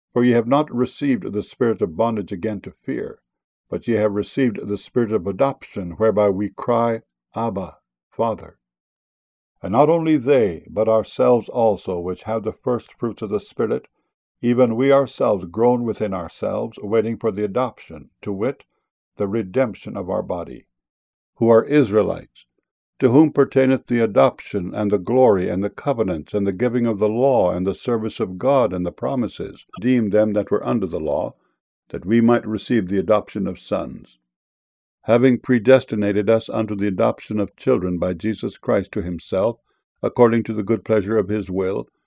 For ye have not received the spirit of bondage again to fear, but ye have received the Spirit of adoption, whereby we cry, Abba, Father. And not only they, but ourselves also, which have the first fruits of the Spirit, even we ourselves groan within ourselves, waiting for the adoption, to wit, the redemption of our body. Who are Israelites, to whom pertaineth the adoption, and the glory, and the covenants, and the giving of the law, and the service of God, and the promises, redeemed them that were under the law, that we might receive the adoption of sons, having predestinated us unto the adoption of children by Jesus Christ to himself, according to the good pleasure of his will,